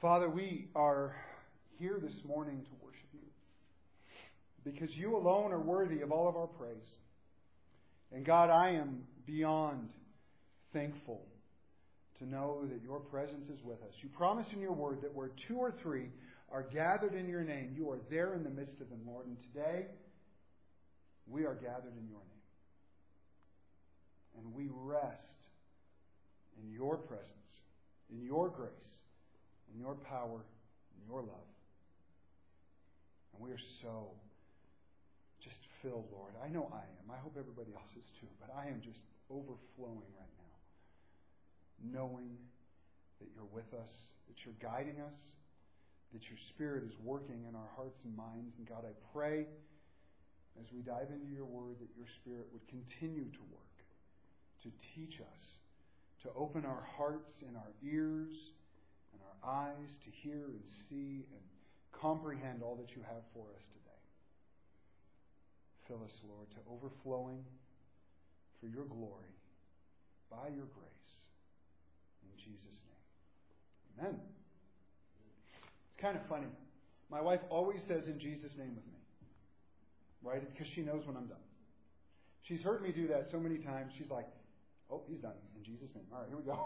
Father, we are here this morning to worship you because you alone are worthy of all of our praise. And God, I am beyond thankful to know that your presence is with us. You promise in your word that where two or three are gathered in your name, you are there in the midst of them, Lord. And today, we are gathered in your name. And we rest in your presence, in your grace, in your power, in your love. And we are so just filled, Lord. I know I am. I hope everybody else is too. But I am just overflowing right now, knowing that you're with us, that you're guiding us, that your Spirit is working in our hearts and minds. And God, I pray as we dive into your word that your Spirit would continue to work, to teach us, to open our hearts and our ears and our eyes to hear and see and comprehend all that you have for us today. Fill us, Lord, to overflowing for your glory, by your grace. In Jesus' name. Amen. It's kind of funny. My wife always says in Jesus' name with me. Right? Because she knows when I'm done. She's heard me do that so many times. She's like, oh, he's done. In Jesus' name. All right, here we go.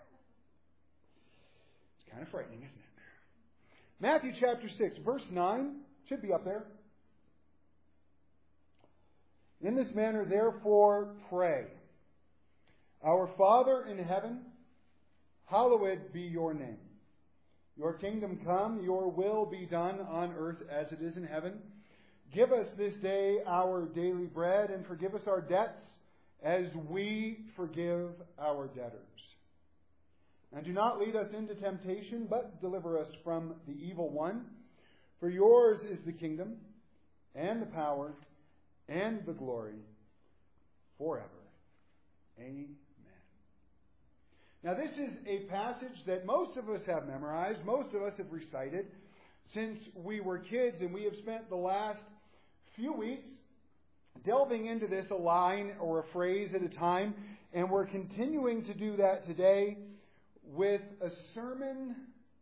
It's kind of frightening, isn't it? Matthew chapter 6, verse 9. Should be up there. In this manner, therefore, pray. Our Father in heaven, hallowed be your name. Your kingdom come, your will be done on earth as it is in heaven. Give us this day our daily bread, and forgive us our debts as we forgive our debtors. And do not lead us into temptation, but deliver us from the evil one. For yours is the kingdom, and the power, and the glory, forever. Amen. Now this is a passage that most of us have memorized, most of us have recited since we were kids, and we have spent the last few weeks delving into this a line or a phrase at a time, and we're continuing to do that today with a sermon.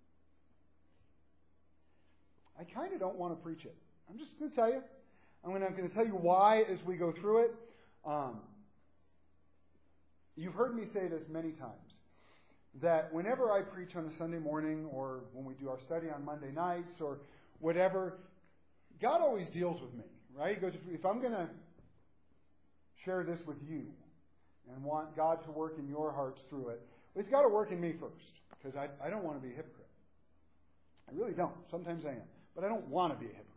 I kind of don't want to preach it. I'm just going to tell you. I'm going to tell you why as we go through it. You've heard me say this many times, that whenever I preach on a Sunday morning or when we do our study on Monday nights or whatever, God always deals with me, right? He goes, if I'm going to share this with you and want God to work in your hearts through it, well, He's got to work in me first, because I don't want to be a hypocrite. I really don't. Sometimes I am. But I don't want to be a hypocrite.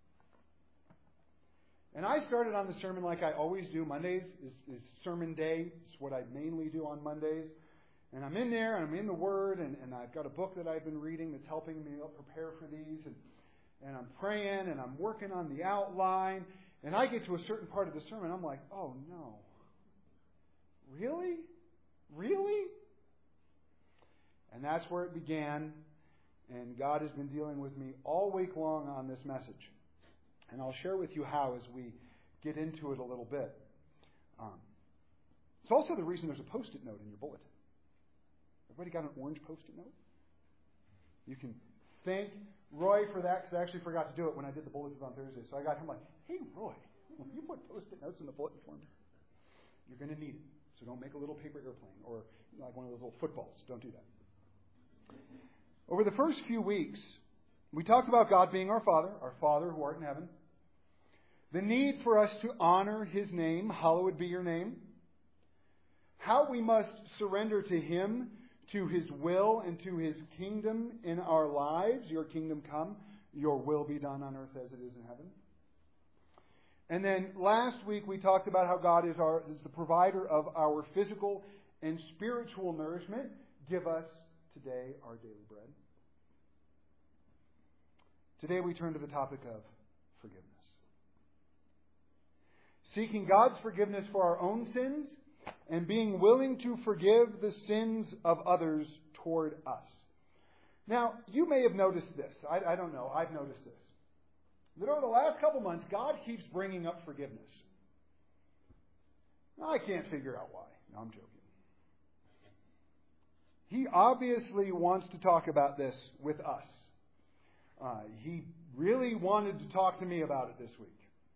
And I started on the sermon like I always do. Mondays is sermon day. It's what I mainly do on Mondays. And I'm in there, and I'm in the Word, and I've got a book that I've been reading that's helping me prepare for these. And I'm praying, and I'm working on the outline. And I get to a certain part of the sermon, I'm like, oh no. Really? Really? And that's where it began. And God has been dealing with me all week long on this message. And I'll share with you how as we get into it a little bit. It's also the reason there's a Post-it note in your bulletin. Everybody got an orange Post-it note? You can thank Roy for that, because I actually forgot to do it when I did the bulletins on Thursday. So I got him like, hey, Roy, will you put Post-it notes in the bulletin for me? You're going to need it. So don't make a little paper airplane or like one of those little footballs. Don't do that. Over the first few weeks, we talked about God being our Father who art in heaven. The need for us to honor His name, hallowed be your name. How we must surrender to Him, to His will, and to His kingdom in our lives. Your kingdom come, your will be done on earth as it is in heaven. And then last week we talked about how God is the provider of our physical and spiritual nourishment. Give us today our daily bread. Today we turn to the topic of forgiveness. Seeking God's forgiveness for our own sins and being willing to forgive the sins of others toward us. Now, you may have noticed this. I don't know. I've noticed this. That over the last couple months, God keeps bringing up forgiveness. Now, I can't figure out why. No, I'm joking. He obviously wants to talk about this with us. He really wanted to talk to me about it this week.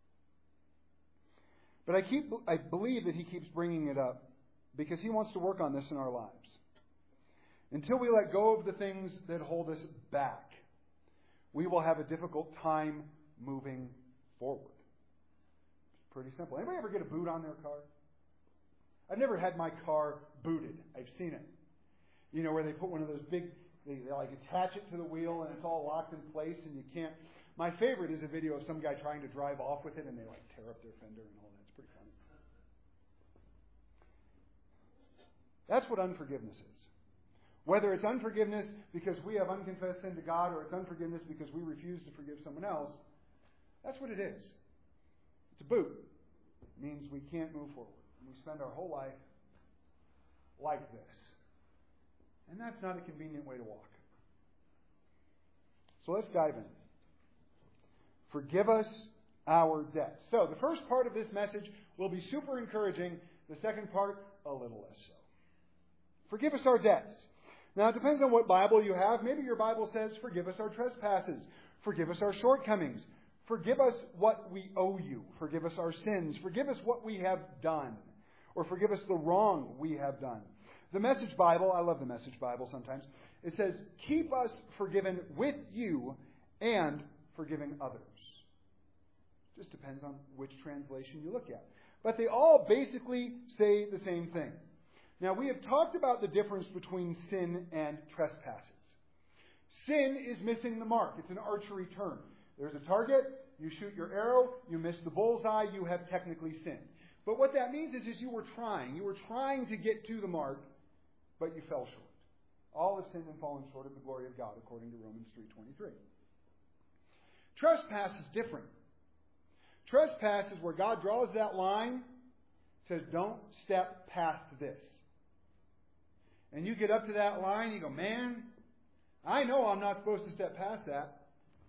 But I believe that he keeps bringing it up because he wants to work on this in our lives. Until we let go of the things that hold us back, we will have a difficult time moving forward. It's pretty simple. Anybody ever get a boot on their car? I've never had my car booted. I've seen it. You know, where they put one of those big, they like attach it to the wheel and it's all locked in place and you can't. My favorite is a video of some guy trying to drive off with it and they like tear up their fender and all that. It's pretty funny. That's what unforgiveness is. Whether it's unforgiveness because we have unconfessed sin to God or it's unforgiveness because we refuse to forgive someone else, that's what it is. It's a boot. It means we can't move forward. And we spend our whole life like this. And that's not a convenient way to walk. So let's dive in. Forgive us our debts. So the first part of this message will be super encouraging. The second part, a little less so. Forgive us our debts. Now, it depends on what Bible you have. Maybe your Bible says, forgive us our trespasses. Forgive us our shortcomings. Forgive us what we owe you. Forgive us our sins. Forgive us what we have done. Or forgive us the wrong we have done. The Message Bible, I love the Message Bible sometimes. It says, keep us forgiven with you and forgiving others. Just depends on which translation you look at. But they all basically say the same thing. Now, we have talked about the difference between sin and trespasses. Sin is missing the mark. It's an archery term. There's a target, you shoot your arrow, you miss the bullseye, you have technically sinned. But what that means is you were trying. You were trying to get to the mark, but you fell short. All have sinned and fallen short of the glory of God, according to Romans 3:23. Trespass is different. Trespass is where God draws that line, says, don't step past this. And you get up to that line, you go, man, I know I'm not supposed to step past that.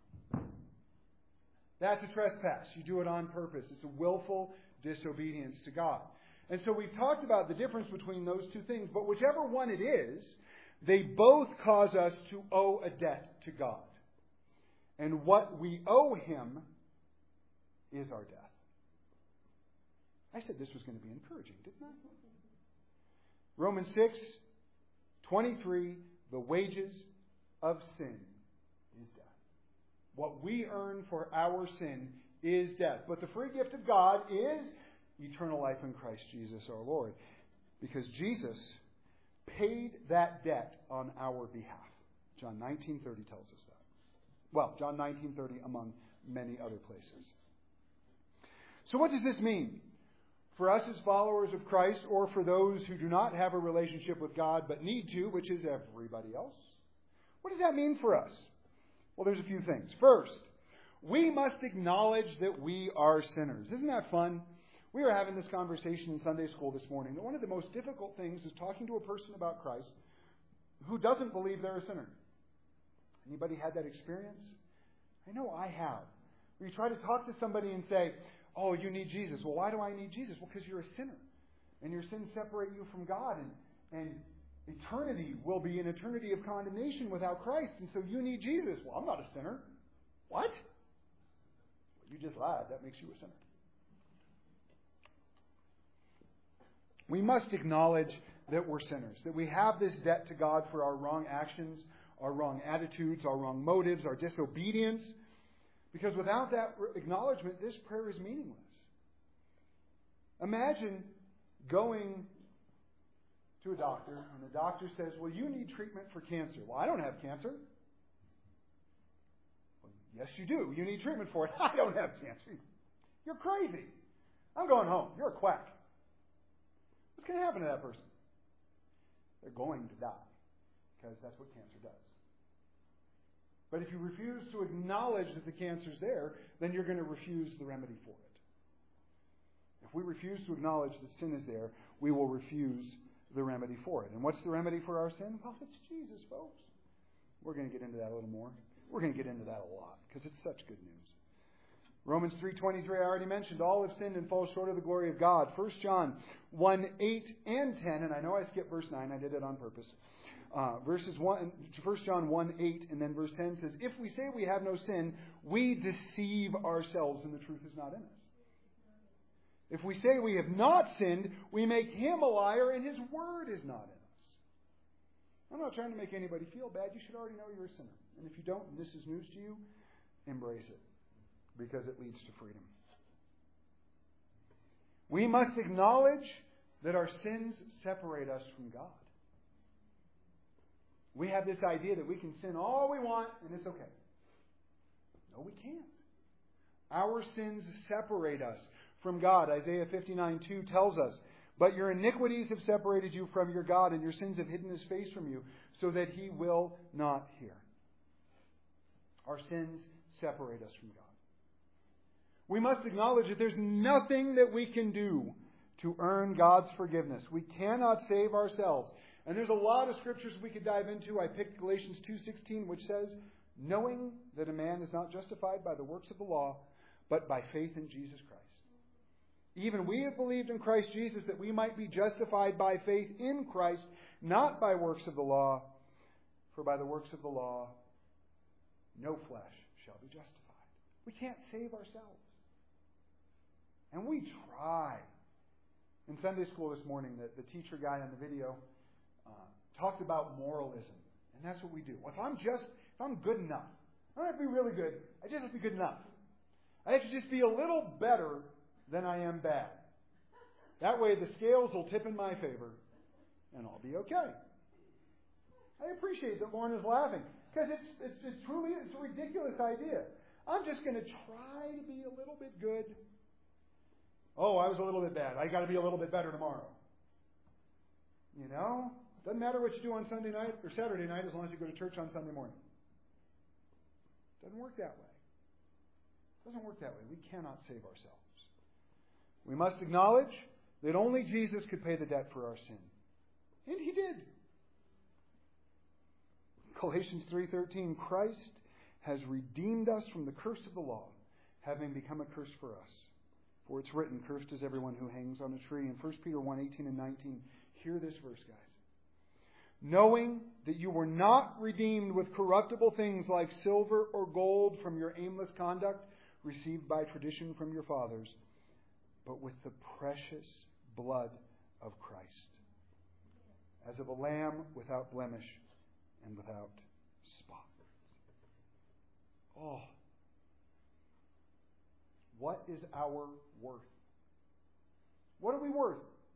That's a trespass. You do it on purpose. It's a willful disobedience to God. And so we've talked about the difference between those two things, but whichever one it is, they both cause us to owe a debt to God. And what we owe Him is our death. I said this was going to be encouraging, didn't I? Romans 6:23, the wages of sin is death. What we earn for our sin is death. But the free gift of God is eternal life in Christ Jesus our Lord. Because Jesus paid that debt on our behalf. John 19:30 tells us that. Well, John 19:30 among many other places. So what does this mean? For us as followers of Christ, or for those who do not have a relationship with God but need to, which is everybody else, what does that mean for us? Well, there's a few things. First, we must acknowledge that we are sinners. Isn't that fun? We were having this conversation in Sunday school this morning that one of the most difficult things is talking to a person about Christ who doesn't believe they're a sinner. Anybody had that experience? I know I have. Where you try to talk to somebody and say, oh, you need Jesus. Well, why do I need Jesus? Well, because you're a sinner. And your sins separate you from God. And eternity will be an eternity of condemnation without Christ. And so you need Jesus. Well, I'm not a sinner. What? Well, you just lied. That makes you a sinner. We must acknowledge that we're sinners. That we have this debt to God for our wrong actions, our wrong attitudes, our wrong motives, our disobedience. Because without that acknowledgement, this prayer is meaningless. Imagine going to a doctor, and the doctor says, well, you need treatment for cancer. Well, I don't have cancer. Well, yes, you do. You need treatment for it. I don't have cancer. You're crazy. I'm going home. You're a quack. What's going to happen to that person? They're going to die, because that's what cancer does. But if you refuse to acknowledge that the cancer's there, then you're going to refuse the remedy for it. If we refuse to acknowledge that sin is there, we will refuse the remedy for it. And what's the remedy for our sin? Well, it's Jesus, folks. We're going to get into that a little more. We're going to get into that a lot, because it's such good news. Romans 3:23, I already mentioned, all have sinned and fall short of the glory of God. 1 John 1:8 and 10, and I know I skipped verse 9, I did it on purpose. Verses 1 John 1:8 and then verse 10 says, if we say we have no sin, we deceive ourselves and the truth is not in us. If we say we have not sinned, we make him a liar and his word is not in us. I'm not trying to make anybody feel bad. You should already know you're a sinner. And if you don't, and this is news to you, embrace it because it leads to freedom. We must acknowledge that our sins separate us from God. We have this idea that we can sin all we want and it's okay. No, we can't. Our sins separate us from God. Isaiah 59:2 tells us, but your iniquities have separated you from your God, and your sins have hidden his face from you, so that he will not hear. Our sins separate us from God. We must acknowledge that there's nothing that we can do to earn God's forgiveness. We cannot save ourselves. And there's a lot of scriptures we could dive into. I picked Galatians 2:16, which says, knowing that a man is not justified by the works of the law, but by faith in Jesus Christ. Even we have believed in Christ Jesus that we might be justified by faith in Christ, not by works of the law. For by the works of the law, no flesh shall be justified. We can't save ourselves. And we try. In Sunday school this morning, the teacher guy on the video talked about moralism. And that's what we do. If I'm good enough, I don't have to be really good. I just have to be good enough. I have to just be a little better than I am bad. That way the scales will tip in my favor and I'll be okay. I appreciate that Lauren is laughing because it's truly a ridiculous idea. I'm just going to try to be a little bit good. Oh, I was a little bit bad. I got to be a little bit better tomorrow. You know, doesn't matter what you do on Sunday night or Saturday night as long as you go to church on Sunday morning. Doesn't work that way. Doesn't work that way. We cannot save ourselves. We must acknowledge that only Jesus could pay the debt for our sin. And he did. Galatians 3:13, Christ has redeemed us from the curse of the law, having become a curse for us. For it's written, cursed is everyone who hangs on a tree. In 1 Peter 1:18 and 19, hear this verse, guys. Knowing that you were not redeemed with corruptible things like silver or gold from your aimless conduct received by tradition from your fathers, but with the precious blood of Christ, as of a lamb without blemish and without spot. Oh, what is our worth? What are we worth?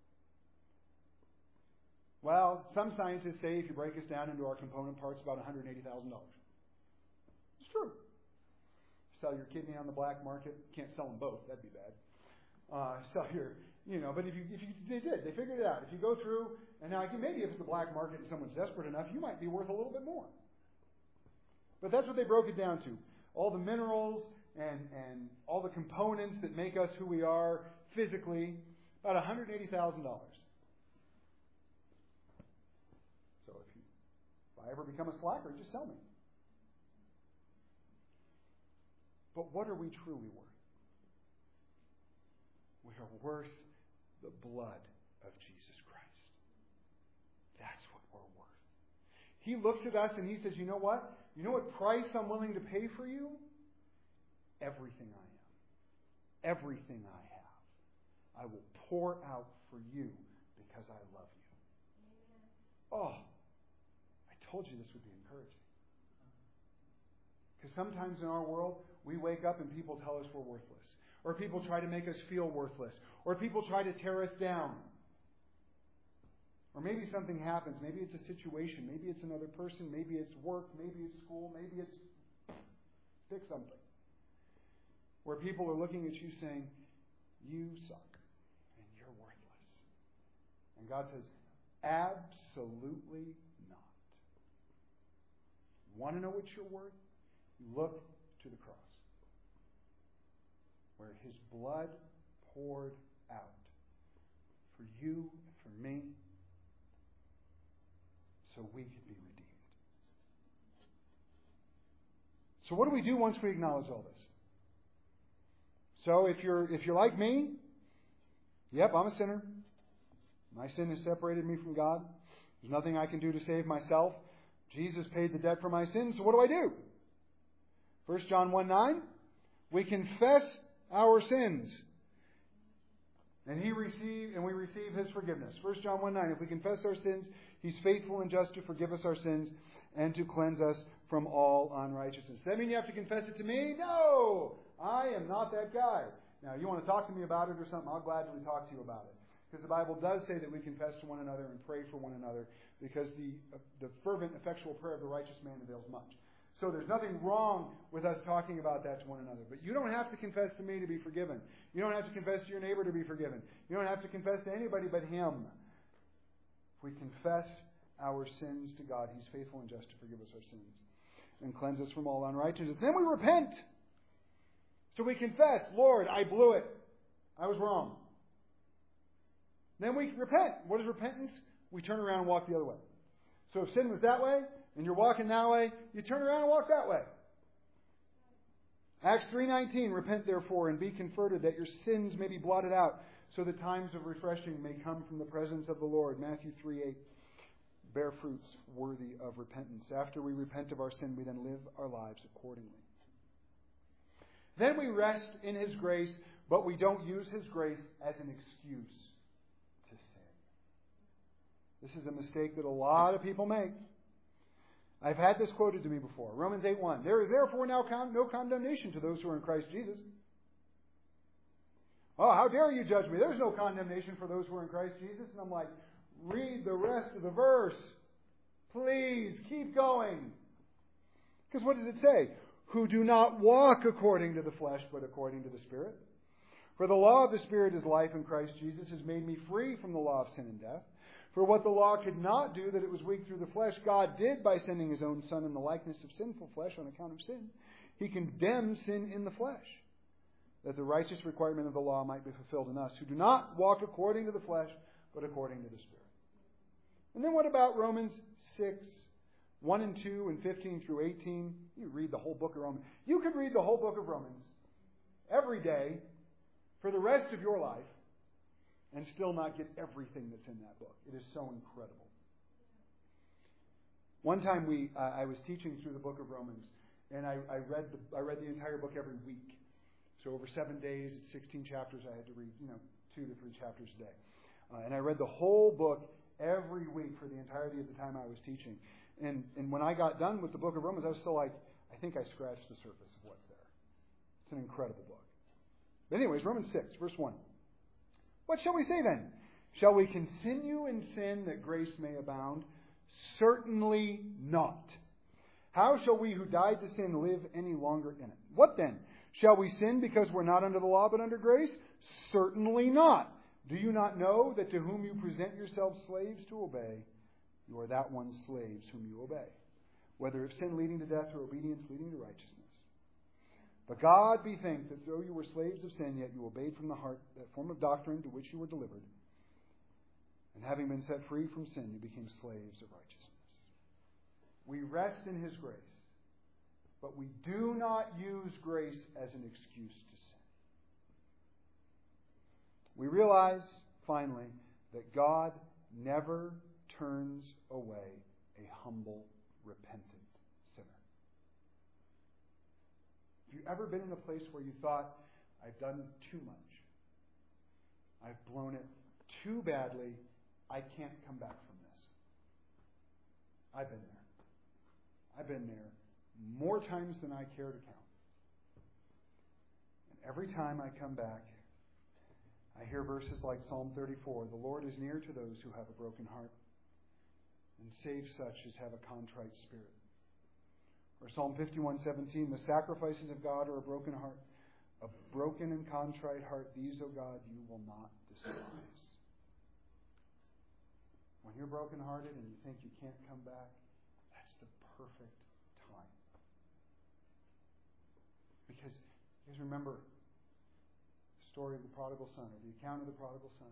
Well, some scientists say if you break us down into our component parts, about $180,000. It's true. Sell your kidney on the black market. Can't sell them both. That'd be bad. Sell your, but they figured it out. If you go through, and now maybe if it's the black market and someone's desperate enough, you might be worth a little bit more. But that's what they broke it down to. All the minerals and all the components that make us who we are physically, about $180,000. So if I ever become a slacker, just sell me. But what are we truly worth? We are worth the blood of Jesus Christ. That's what we're worth. He looks at us and he says, you know what? You know what price I'm willing to pay for you? Everything I am. Everything I have. I will pour out for you because I love you. Oh, I told you this would be encouraging. Because sometimes in our world, we wake up and people tell us we're worthless. Or people try to make us feel worthless. Or people try to tear us down. Or maybe something happens. Maybe it's a situation. Maybe it's another person. Maybe it's work. Maybe it's school. Maybe it's pick something. Where people are looking at you saying, you suck. And you're worthless. And God says, absolutely not. You want to know what you're worth? Look to the cross, where his blood poured out for you and for me, so we could be redeemed. So what do we do once we acknowledge all this? So if you're like me, yep, I'm a sinner. My sin has separated me from God. There's nothing I can do to save myself. Jesus paid the debt for my sins, so what do I do? 1 John 1:9, we confess our sins. And we receive His forgiveness. 1 John 1:9, if we confess our sins, He's faithful and just to forgive us our sins and to cleanse us from all unrighteousness. Does that mean you have to confess it to me? No! I am not that guy. Now, you want to talk to me about it or something, I'll gladly talk to you about it. Because the Bible does say that we confess to one another and pray for one another, because the fervent, effectual prayer of the righteous man avails much. So there's nothing wrong with us talking about that to one another. But you don't have to confess to me to be forgiven. You don't have to confess to your neighbor to be forgiven. You don't have to confess to anybody but Him. If we confess our sins to God, He's faithful and just to forgive us our sins and cleanse us from all unrighteousness. Then we repent. So we confess, Lord, I blew it. I was wrong. Then we repent. What is repentance? We turn around and walk the other way. So if sin was that way, and you're walking that way, you turn around and walk that way. Acts 3:19, repent therefore and be converted, that your sins may be blotted out, so that times of refreshing may come from the presence of the Lord. Matthew 3:8, bear fruits worthy of repentance. After we repent of our sin, we then live our lives accordingly. Then we rest in His grace, but we don't use His grace as an excuse to sin. This is a mistake that a lot of people make. I've had this quoted to me before. Romans 8:1. There is therefore now no condemnation to those who are in Christ Jesus. Oh, how dare you judge me? There's no condemnation for those who are in Christ Jesus. And I'm like, read the rest of the verse. Please, keep going. Because what does it say? Who do not walk according to the flesh, but according to the Spirit. For the law of the Spirit is life in Christ Jesus, has made me free from the law of sin and death. For what the law could not do, that it was weak through the flesh, God did by sending His own Son in the likeness of sinful flesh on account of sin. He condemned sin in the flesh, that the righteous requirement of the law might be fulfilled in us, who do not walk according to the flesh, but according to the Spirit. And then what about Romans 6:1 and 2 and 15 through 18? You read the whole book of Romans. You could read the whole book of Romans every day for the rest of your life and still not get everything that's in that book. It is so incredible. One time I was teaching through the book of Romans, and I read the entire book every week. So over 7 days, it's 16 chapters. I had to read 2 to 3 chapters a day, and I read the whole book every week for the entirety of the time I was teaching. And when I got done with the book of Romans, I was still like, I think I scratched the surface of what's there. It's an incredible book. But anyways, Romans 6, verse 1. What shall we say then? Shall we continue in sin that grace may abound? Certainly not. How shall we who died to sin live any longer in it? What then? Shall we sin because we're not under the law but under grace? Certainly not. Do you not know that to whom you present yourselves slaves to obey, you are that one's slaves whom you obey, whether of sin leading to death or obedience leading to righteousness? But God be thanked that though you were slaves of sin, yet you obeyed from the heart that form of doctrine to which you were delivered. And having been set free from sin, you became slaves of righteousness. We rest in His grace, but we do not use grace as an excuse to sin. We realize, finally, that God never turns away a humble, repentant sinner. Have you ever been in a place where you thought, I've done too much. I've blown it too badly. I can't come back from this. I've been there. I've been there more times than I care to count. And every time I come back, I hear verses like Psalm 34, the Lord is near to those who have a broken heart and save such as have a contrite spirit. Or Psalm 51:17, the sacrifices of God are a broken heart. A broken and contrite heart, these, O God, you will not despise. When you're brokenhearted and you think you can't come back, that's the perfect time. Because, you guys remember the story of the prodigal son, or the account of the prodigal son.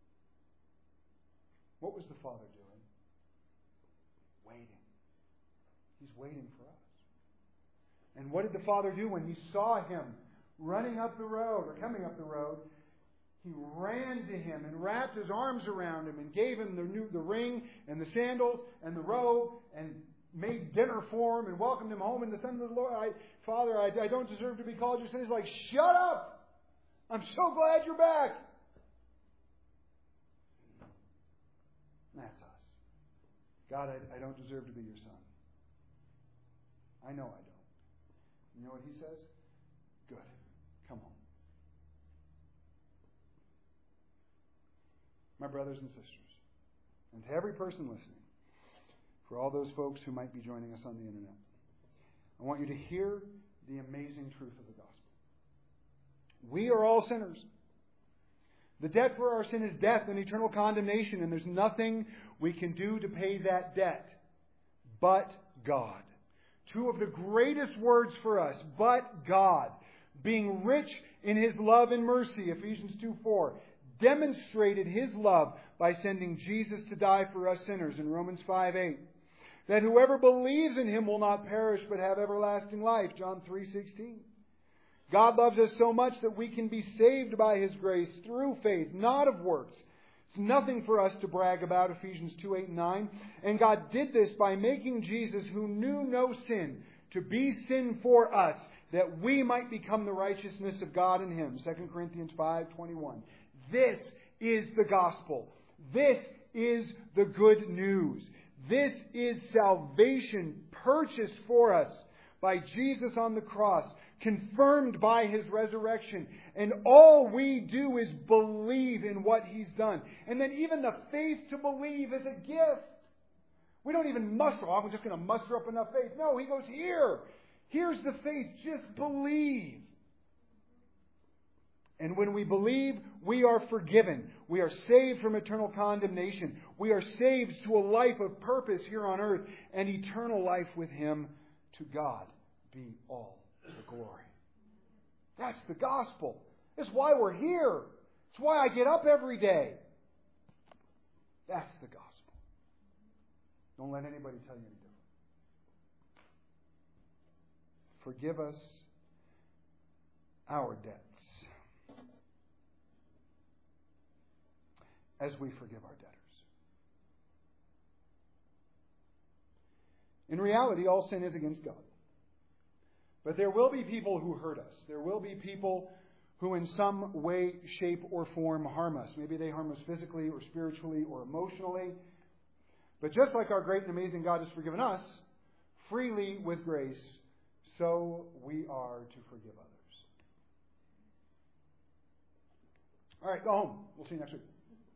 What was the father doing? Waiting. He's waiting for us. And what did the father do when he saw him running up the road or coming up the road? He ran to him and wrapped his arms around him and gave him the ring and the sandals and the robe and made dinner for him and welcomed him home in the Son of the Lord. Father, I don't deserve to be called your son. He's like, shut up! I'm so glad you're back. That's us. God, I don't deserve to be your son. I know I don't. You know what he says? Good. Come home. My brothers and sisters, and to every person listening, for all those folks who might be joining us on the internet, I want you to hear the amazing truth of the gospel. We are all sinners. The debt for our sin is death and eternal condemnation, and there's nothing we can do to pay that debt but God. Two of the greatest words for us, but God, being rich in His love and mercy, Ephesians 2:4, demonstrated His love by sending Jesus to die for us sinners in Romans 5:8. That whoever believes in Him will not perish but have everlasting life, John 3:16. God loves us so much that we can be saved by His grace through faith, not of works. It's nothing for us to brag about, Ephesians 2:8 and 9. And God did this by making Jesus, who knew no sin, to be sin for us, that we might become the righteousness of God in Him, 2 Corinthians 5:21. This is the gospel. This is the good news. This is salvation purchased for us by Jesus on the cross, confirmed by His resurrection. And all we do is believe in what He's done. And then even the faith to believe is a gift. We don't even muster, I'm just going to muster up enough faith. No, He goes, here. Here's the faith. Just believe. And when we believe, we are forgiven. We are saved from eternal condemnation. We are saved to a life of purpose here on earth and eternal life with Him. To God be all the glory. That's the gospel. That's why we're here. It's why I get up every day. That's the gospel. Don't let anybody tell you any different. Forgive us our debts as we forgive our debtors. In reality, all sin is against God. But there will be people who hurt us. There will be people who in some way, shape, or form harm us. Maybe they harm us physically or spiritually or emotionally. But just like our great and amazing God has forgiven us, freely with grace, so we are to forgive others. All right, go home. We'll see you next week.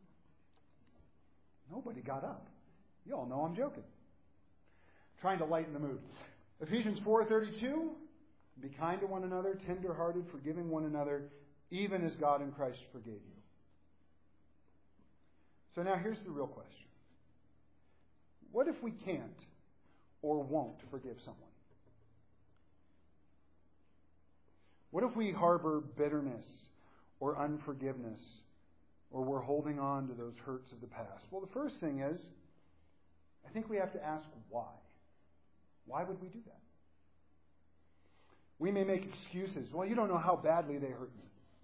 Nobody got up. You all know I'm joking. Trying to lighten the mood. Ephesians 4:32, be kind to one another, tender-hearted, forgiving one another, even as God in Christ forgave you. So now here's the real question. What if we can't or won't forgive someone? What if we harbor bitterness or unforgiveness, or we're holding on to those hurts of the past? Well, the first thing is, I think we have to ask why. Why would we do that? We may make excuses. Well, you don't know how badly they hurt me.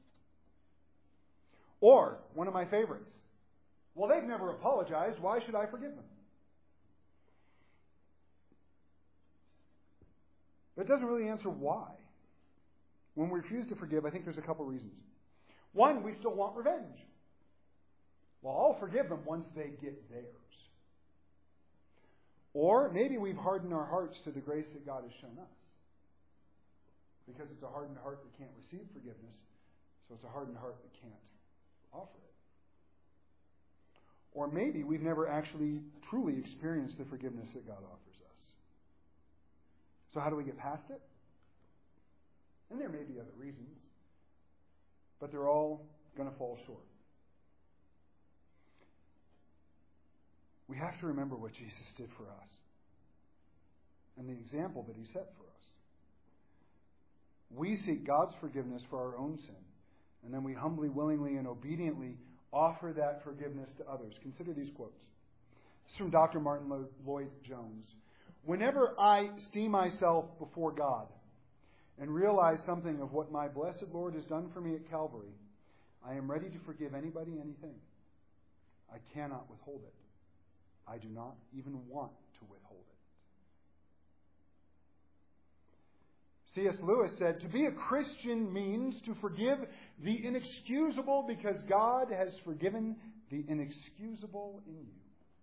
Or, one of my favorites, well, they've never apologized. Why should I forgive them? But it doesn't really answer why. When we refuse to forgive, I think there's a couple reasons. One, we still want revenge. Well, I'll forgive them once they get theirs. Or maybe we've hardened our hearts to the grace that God has shown us. Because it's a hardened heart that can't receive forgiveness, so it's a hardened heart that can't offer it. Or maybe we've never actually truly experienced the forgiveness that God offers us. So how do we get past it? And there may be other reasons, but they're all going to fall short. We have to remember what Jesus did for us and the example that He set for us. We seek God's forgiveness for our own sin, and then we humbly, willingly, and obediently offer that forgiveness to others. Consider these quotes. This is from Dr. Martin Lloyd-Jones. Whenever I see myself before God and realize something of what my blessed Lord has done for me at Calvary, I am ready to forgive anybody, anything. I cannot withhold it. I do not even want to withhold it. C.S. Lewis said, to be a Christian means to forgive the inexcusable because God has forgiven the inexcusable in you.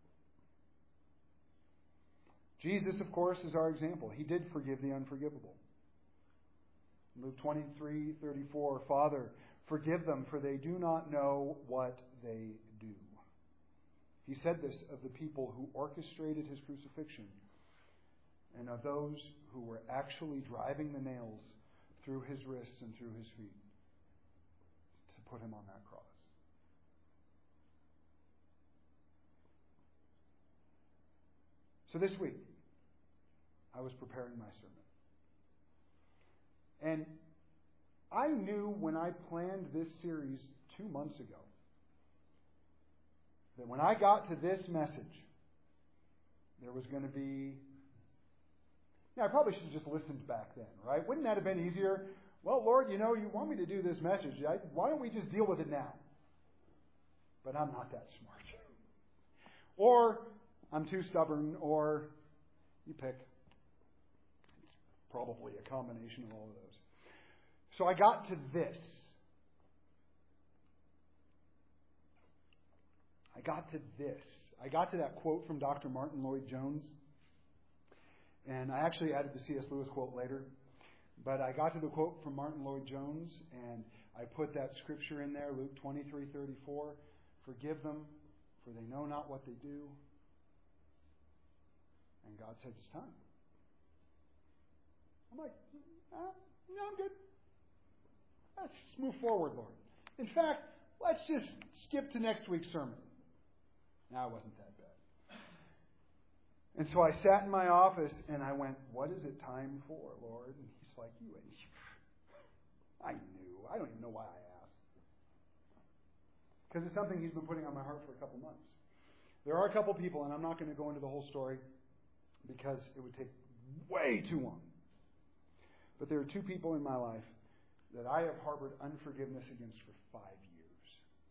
Jesus, of course, is our example. He did forgive the unforgivable. Luke 23:34, Father, forgive them, for they do not know what they do. He said this of the people who orchestrated his crucifixion and of those who were actually driving the nails through his wrists and through his feet to put him on that cross. So this week, I was preparing my sermon. And I knew when I planned this series 2 months ago that when I got to this message, there was going to be... I probably should have just listened back then, right? Wouldn't that have been easier? Well, Lord, you want me to do this message. Why don't we just deal with it now? But I'm not that smart. Or I'm too stubborn, or you pick. It's probably a combination of all of those. So I got to this. I got to that quote from Dr. Martin Lloyd-Jones. And I actually added the C.S. Lewis quote later. But I got to the quote from Martin Lloyd-Jones, and I put that scripture in there, Luke 23:34. Forgive them, for they know not what they do. And God said, it's time. I'm like, no, I'm good. Let's move forward, Lord. In fact, let's just skip to next week's sermon. Now, it wasn't that bad. And so I sat in my office and I went, what is it time for, Lord? And he's like, I knew. I don't even know why I asked. Because it's something he's been putting on my heart for a couple months. There are a couple people, and I'm not going to go into the whole story because it would take way too long. But there are 2 people in my life that I have harbored unforgiveness against for 5 years.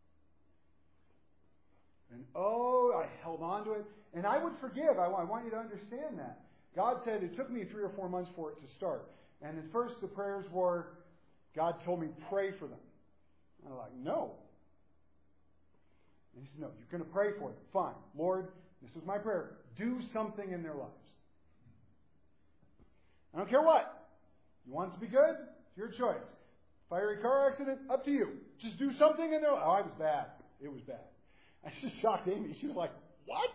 And I held on to it. And I would forgive. I want you to understand that. God said it took me 3 or 4 months for it to start. And at first the prayers were, God told me, pray for them. And I'm like, no. And he said, no, you're going to pray for them. Fine. Lord, this is my prayer. Do something in their lives. I don't care what. You want it to be good? It's your choice. Fiery car accident? Up to you. Just do something in their life. Oh, I was bad. It was bad. I just shocked Amy. She was like, what?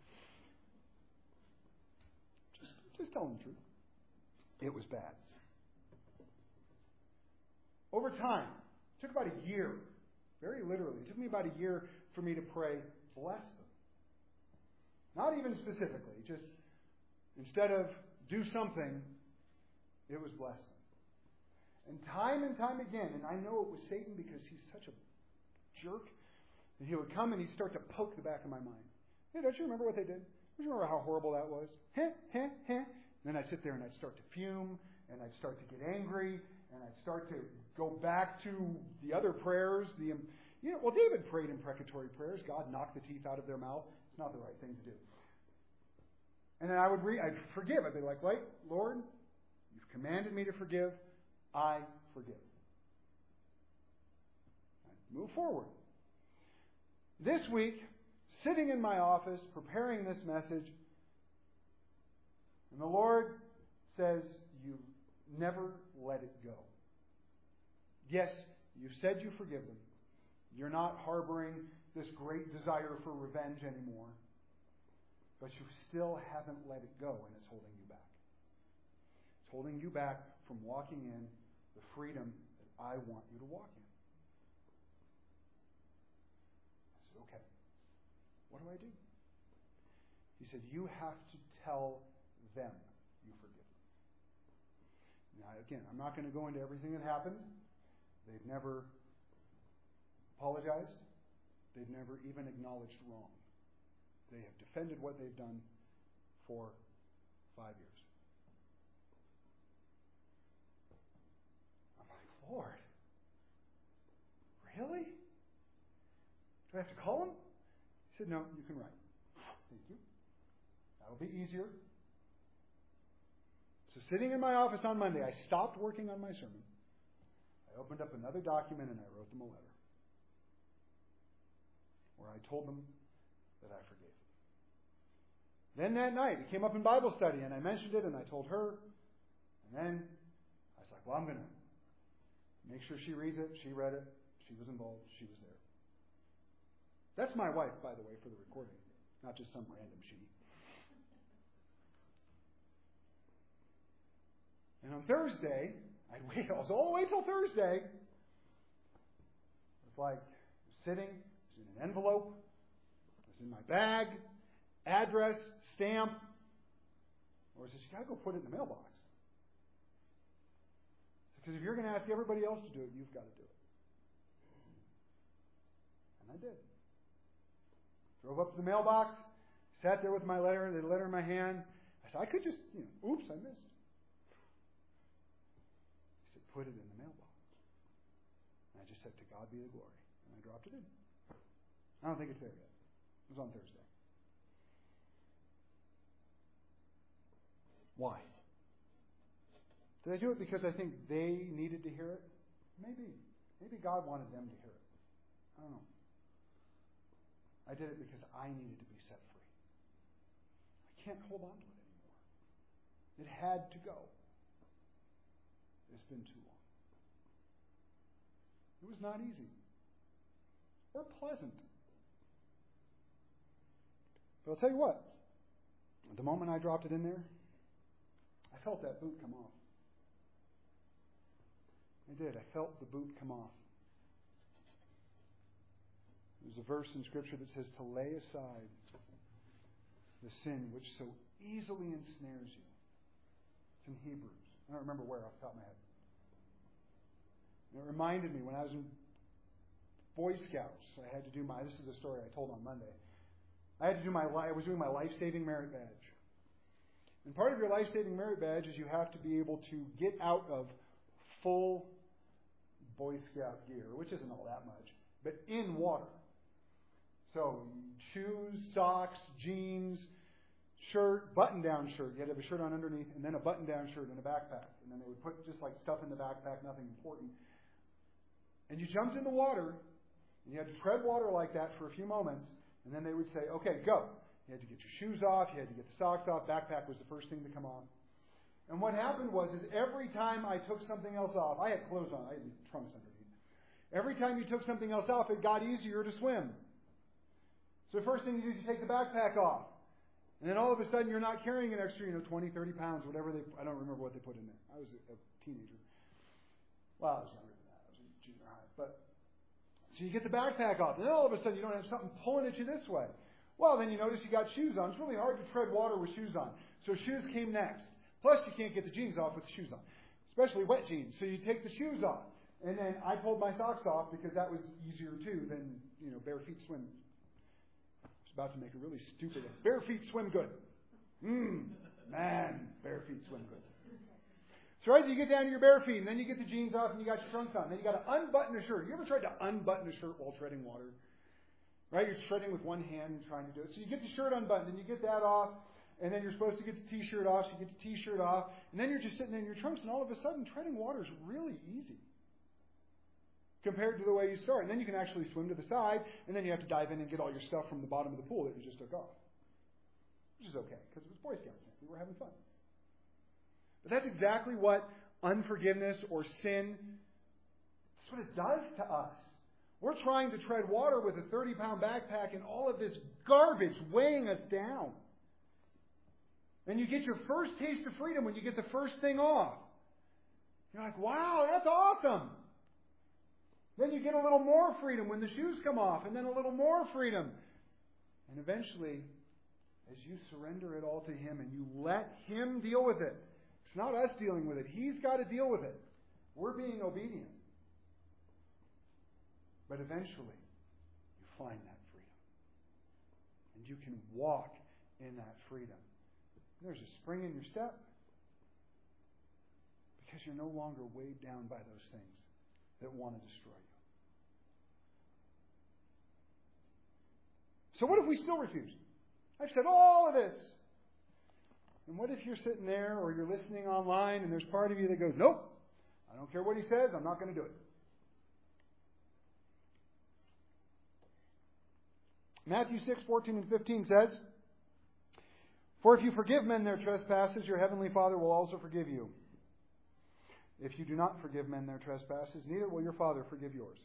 Just tell them the truth. It was bad. Over time, it took about a year, very literally, it took me about a year for me to pray, bless them. Not even specifically, just instead of do something, it was bless them. And time again, and I know it was Satan because he's such a jerk, and he would come and he'd start to poke the back of my mind. Hey, don't you remember what they did? Don't you remember how horrible that was? And then I'd sit there and I'd start to fume, and I'd start to get angry, and I'd start to go back to the other prayers. David prayed imprecatory prayers. God knocked the teeth out of their mouth. It's not the right thing to do. And then I'd forgive. I'd be like, wait, Lord, you've commanded me to forgive. I forgive. I'd move forward. This week, sitting in my office, preparing this message, and the Lord says, you never let it go. Yes, you said you forgive them. You're not harboring this great desire for revenge anymore. But you still haven't let it go, and it's holding you back. It's holding you back from walking in the freedom that I want you to walk in. I said, okay, what do I do? He said, you have to tell them you forgive them. Now, again, I'm not going to go into everything that happened. They've never apologized. They've never even acknowledged wrong. They have defended what they've done for 5 years. I'm like, Lord, really? Do I have to call him? He said, no, you can write. Thank you. That'll be easier. So sitting in my office on Monday, I stopped working on my sermon. I opened up another document and I wrote them a letter where I told them that I forgave them. Then that night, it came up in Bible study and I mentioned it and I told her. And then I was like, well, I'm going to make sure she reads it. She read it. She was involved. She was there. That's my wife, by the way, for the recording, not just some random she. And on Thursday, I was all the way till Thursday. It was like sitting, it was in an envelope, it was in my bag, address, stamp. Or I said, you got to go put it in the mailbox. Because if you're going to ask everybody else to do it, you've got to do it. And I did. Drove up to the mailbox, sat there with my letter, the letter in my hand. I said, I could just, oops, I missed. He said, put it in the mailbox. And I just said, to God be the glory. And I dropped it in. I don't think it's there yet. It was on Thursday. Why? Did I do it because I think they needed to hear it? Maybe. Maybe God wanted them to hear it. I don't know. I did it because I needed to be set free. I can't hold on to it anymore. It had to go. It's been too long. It was not easy or pleasant. But I'll tell you what. The moment I dropped it in there, I felt that boot come off. I did. I felt the boot come off. There's a verse in Scripture that says to lay aside the sin which so easily ensnares you. It's in Hebrews. I don't remember where off the top of my head. And it reminded me when I was in Boy Scouts, I had to do this is a story I told on Monday. I was doing my life-saving merit badge. And part of your life-saving merit badge is you have to be able to get out of full Boy Scout gear, which isn't all that much, but in water. So shoes, socks, jeans, shirt, button-down shirt. You had to have a shirt on underneath, and then a button-down shirt and a backpack. And then they would put just like stuff in the backpack, nothing important. And you jumped in the water, and you had to tread water like that for a few moments, and then they would say, okay, go. You had to get your shoes off, you had to get the socks off, backpack was the first thing to come off. And what happened was every time I took something else off, I had clothes on, I had trunks underneath. Every time you took something else off, it got easier to swim. So the first thing you do is you take the backpack off. And then all of a sudden you're not carrying an extra, 20, 30 pounds, whatever I don't remember what they put in there. I was a teenager. Well, I was younger than that. I was in junior high. So you get the backpack off. And then all of a sudden you don't have something pulling at you this way. Well, then you notice you got shoes on. It's really hard to tread water with shoes on. So shoes came next. Plus you can't get the jeans off with the shoes on. Especially wet jeans. So you take the shoes off. And then I pulled my socks off because that was easier too than, bare feet swim. About to make a really stupid one. Bare feet swim good. Man, bare feet swim good. So right, you get down to your bare feet, and then you get the jeans off, and you got your trunks on. Then you got to unbutton a shirt. You ever tried to unbutton a shirt while treading water? Right, you're treading with one hand and trying to do it. So you get the shirt unbuttoned, and you get that off, and then you're supposed to get the T-shirt off. So you get the T-shirt off, and then you're just sitting there in your trunks, and all of a sudden, treading water is really easy compared to the way you start. And then you can actually swim to the side, and then you have to dive in and get all your stuff from the bottom of the pool that you just took off. Which is okay, because it was Boy Scouts camp. We were having fun. But that's exactly what unforgiveness or sin, that's what it does to us. We're trying to tread water with a 30-pound backpack and all of this garbage weighing us down. And you get your first taste of freedom when you get the first thing off. You're like, wow, that's awesome. Then you get a little more freedom when the shoes come off, and then a little more freedom. And eventually, as you surrender it all to Him and you let Him deal with it, it's not us dealing with it. He's got to deal with it. We're being obedient. But eventually, you find that freedom. And you can walk in that freedom. There's a spring in your step because you're no longer weighed down by those things that want to destroy you. So what if we still refuse? I've said all of this. And what if you're sitting there or you're listening online and there's part of you that goes, nope, I don't care what he says, I'm not going to do it. Matthew 6:14 and 15 says, "For if you forgive men their trespasses, your heavenly Father will also forgive you. If you do not forgive men their trespasses, neither will your Father forgive yours."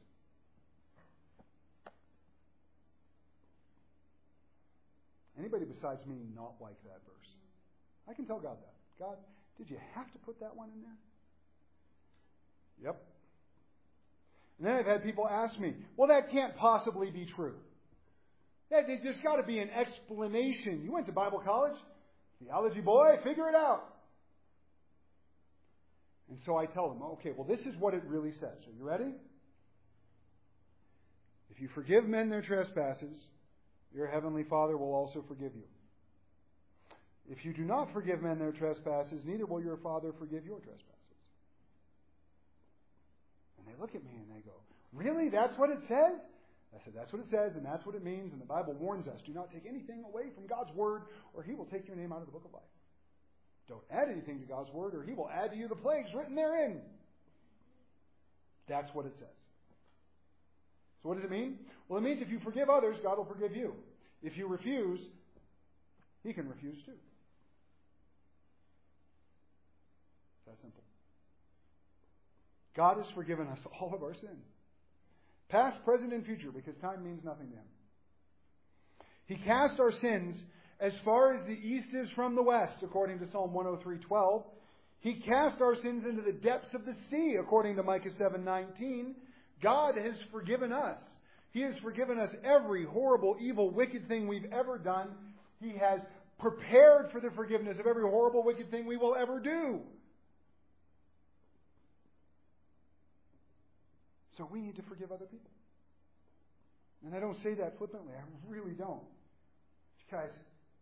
Anybody besides me not like that verse? I can tell God that. God, did you have to put that one in there? Yep. And then I've had people ask me, well, that can't possibly be true. There's got to be an explanation. You went to Bible college? Theology boy, figure it out. And so I tell them, okay, well, this is what it really says. Are you ready? If you forgive men their trespasses, your heavenly Father will also forgive you. If you do not forgive men their trespasses, neither will your Father forgive your trespasses. And they look at me and they go, really? That's what it says? I said, that's what it says, and that's what it means, and the Bible warns us. Do not take anything away from God's Word, or He will take your name out of the book of life. Don't add anything to God's Word, or He will add to you the plagues written therein. That's what it says. So what does it mean? Well, it means if you forgive others, God will forgive you. If you refuse, He can refuse too. It's that simple. God has forgiven us all of our sin. Past, present, and future, because time means nothing to Him. He cast our sins as far as the east is from the west, according to Psalm 103:12. He cast our sins into the depths of the sea, according to Micah 7:19. God has forgiven us. He has forgiven us every horrible, evil, wicked thing we've ever done. He has prepared for the forgiveness of every horrible, wicked thing we will ever do. So we need to forgive other people. And I don't say that flippantly. I really don't. Guys,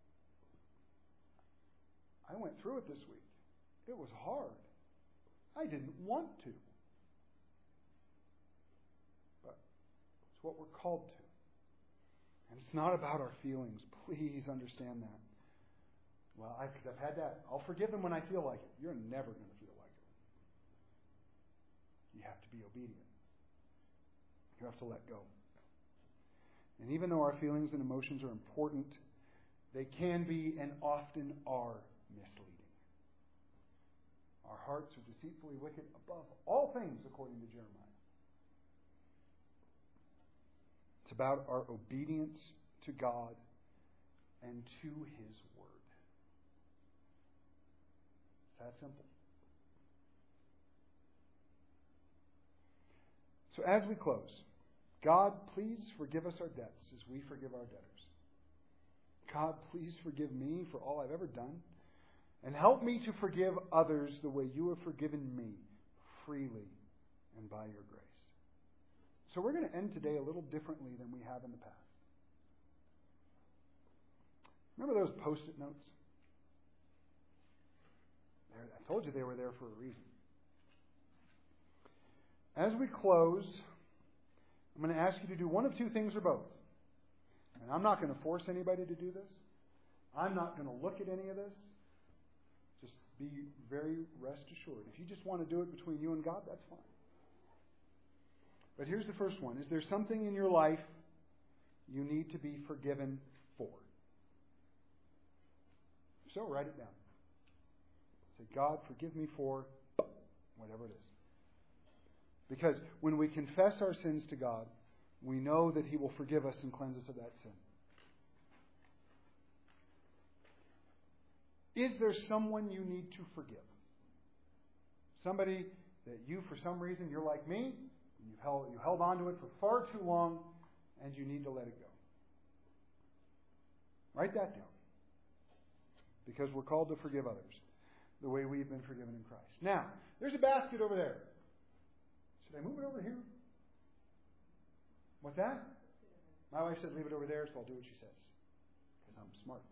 I went through it this week. It was hard. I didn't want to. But it's what we're called to. And it's not about our feelings. Please understand that. Well, because I've had that. I'll forgive them when I feel like it. You're never going to feel like it. You have to be obedient. You have to let go. And even though our feelings and emotions are important, they can be and often are misleading. Our hearts are deceitfully wicked above all things, according to Jeremiah. It's about our obedience to God and to His Word. It's that simple. So as we close, God, please forgive us our debts as we forgive our debtors. God, please forgive me for all I've ever done. And help me to forgive others the way you have forgiven me, freely and by your grace. So we're going to end today a little differently than we have in the past. Remember those Post-it notes? I told you they were there for a reason. As we close, I'm going to ask you to do one of two things or both. And I'm not going to force anybody to do this. I'm not going to look at any of this. Just be very rest assured. If you just want to do it between you and God, that's fine. But here's the first one. Is there something in your life you need to be forgiven for? If so, write it down. Say, God, forgive me for whatever it is. Because when we confess our sins to God, we know that He will forgive us and cleanse us of that sin. Is there someone you need to forgive? Somebody that you, for some reason, you're like me, and you held on to it for far too long, and you need to let it go. Write that down. Because we're called to forgive others the way we've been forgiven in Christ. Now, there's a basket over there. Should I move it over here? What's that? My wife said leave it over there, so I'll do what she says. Because I'm smart.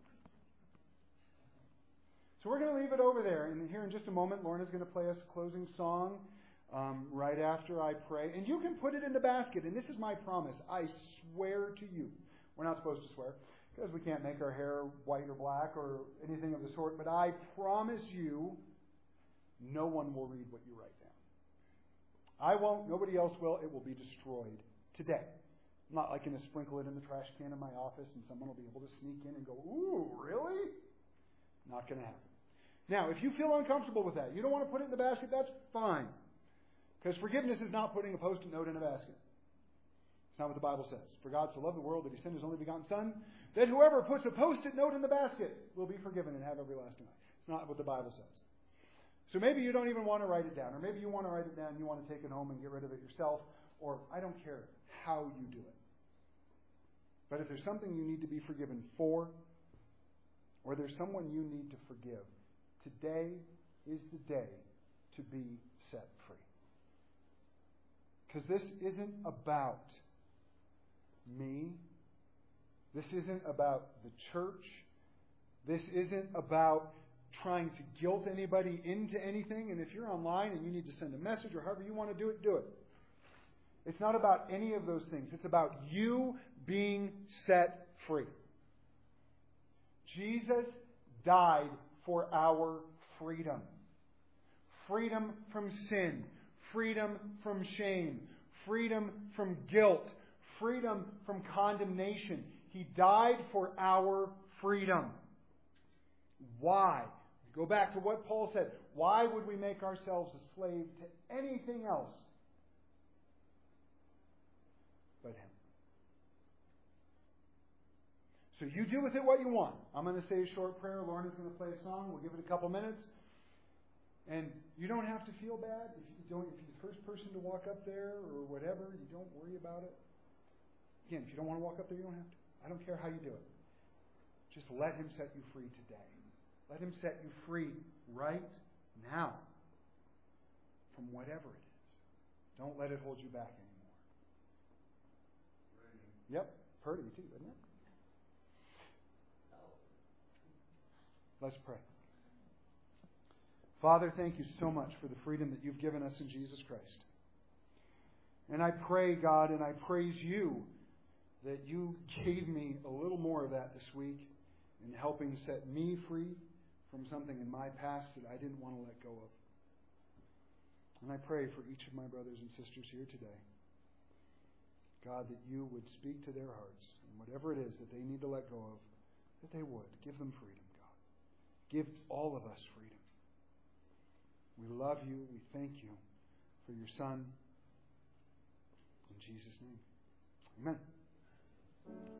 So we're going to leave it over there. And here in just a moment, Lorna's going to play us a closing song right after I pray. And you can put it in the basket. And this is my promise. I swear to you, We're not supposed to swear because we can't make our hair white or black or anything of the sort. But I promise you, no one will read what you write down. I won't. Nobody else will. It will be destroyed today. I'm not like going to sprinkle it in the trash can in my office and someone will be able to sneak in and go, ooh, really? Not going to happen. Now, if you feel uncomfortable with that, you don't want to put it in the basket, that's fine. Because forgiveness is not putting a Post-it note in a basket. It's not what the Bible says. For God so loved the world that He sent His only begotten Son, that whoever puts a Post-it note in the basket will be forgiven and have everlasting life. It's not what the Bible says. So maybe you don't even want to write it down, or maybe you want to write it down and you want to take it home and get rid of it yourself, or I don't care how you do it. But if there's something you need to be forgiven for, or there's someone you need to forgive, today is the day to be set free. Because this isn't about me. This isn't about the church. This isn't about trying to guilt anybody into anything. And if you're online and you need to send a message or however you want to do it, do it. It's not about any of those things. It's about you being set free. Jesus died for our freedom. Freedom from sin. Freedom from shame. Freedom from guilt. Freedom from condemnation. He died for our freedom. Why? Go back to what Paul said. Why would we make ourselves a slave to anything else but Him? So you do with it what you want. I'm going to say a short prayer. Lauren is going to play a song. We'll give it a couple minutes. And you don't have to feel bad. If you're the first person to walk up there or whatever, you don't worry about it. Again, if you don't want to walk up there, you don't have to. I don't care how you do it. Just let Him set you free today. Let Him set you free right now from whatever it is. Don't let it hold you back anymore. Yep, pretty too, isn't it? Let's pray. Father, thank you so much for the freedom that you've given us in Jesus Christ. And I pray, God, and I praise you that you gave me a little more of that this week in helping set me free from something in my past that I didn't want to let go of. And I pray for each of my brothers and sisters here today, God, that you would speak to their hearts, and whatever it is that they need to let go of, that they would. Give them freedom, God. Give all of us freedom. We love you. We thank you for your Son. In Jesus' name. Amen.